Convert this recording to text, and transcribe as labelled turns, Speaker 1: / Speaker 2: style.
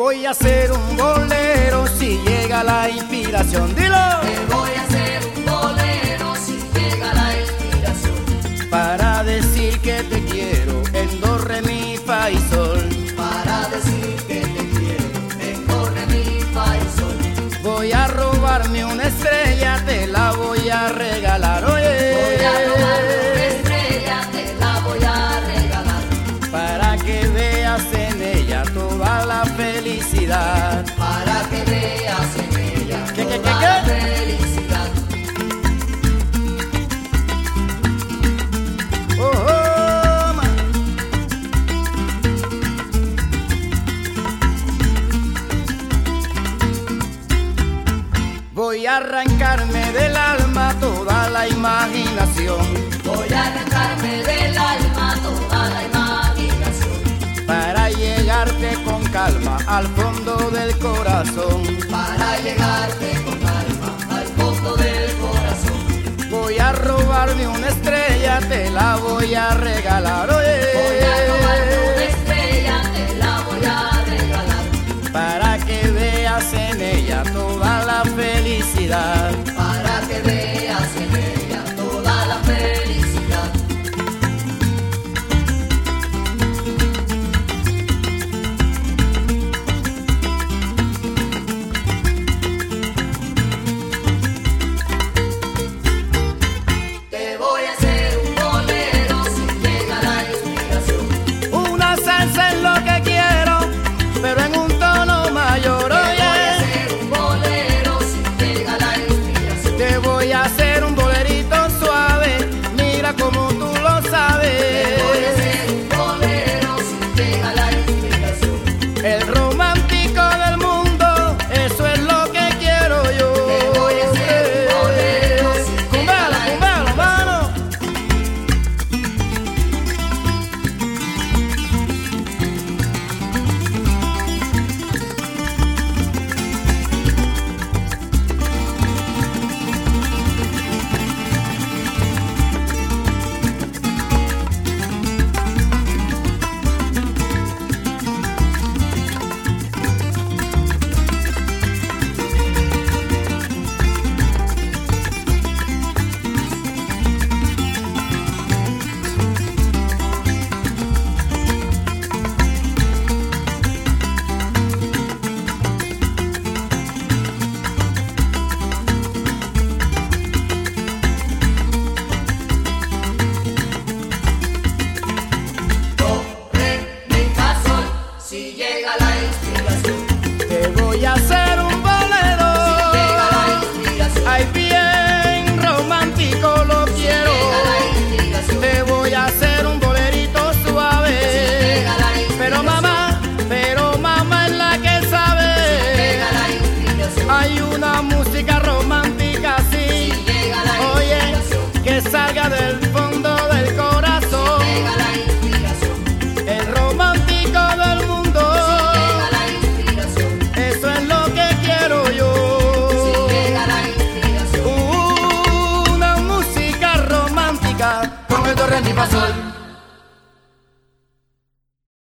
Speaker 1: voy a hacer un bolero si llega la inspiración. Dilo.
Speaker 2: Te voy a hacer un bolero si llega la inspiración.
Speaker 1: Para decir que te quiero en do, re, mi, fa y sol.
Speaker 2: Para decir que te quiero en do, re, mi, fa y sol.
Speaker 1: Voy a robarme una estrella, te la voy a regalar. Oye.
Speaker 2: Voy a robarme una estrella, te la voy a regalar.
Speaker 1: Para que veas en ella toda la felicidad.
Speaker 2: Para que veas en ella
Speaker 1: ¿Qué?
Speaker 2: toda la felicidad.
Speaker 1: Oh, man. Voy a arrancarme del alma toda la imaginación.
Speaker 2: Voy a arrancarme del alma toda la imaginación.
Speaker 1: Para llegarte con calma al fondo del corazón.
Speaker 2: Para llegarte con calma al fondo del corazón.
Speaker 1: Voy a robarme una estrella, te la voy a regalar. Oye.
Speaker 2: Voy a robarme una estrella, te la voy a regalar.
Speaker 1: Para que veas en ella toda la felicidad.
Speaker 2: Para que veas en ella toda la felicidad. Te voy a hacer un bolero si llega la inspiración.
Speaker 1: Una salsa es lo que quiero, pero en un tono mayor.
Speaker 2: Te voy a
Speaker 1: Oye,
Speaker 2: hacer un bolero si llega la inspiración.
Speaker 1: te voy a hacer un bolerito suave, mira como tú lo
Speaker 2: Te
Speaker 1: sabes.
Speaker 2: voy a hacer un bolero si llega la inspiración.
Speaker 1: El romántico del mundo, eso es lo que quiero yo.
Speaker 2: Te voy a hacer un bolero si llega la
Speaker 1: Cumbalo, mano.
Speaker 2: Do, re, mi, fa, sol, si llega la inspiración.
Speaker 1: Te voy a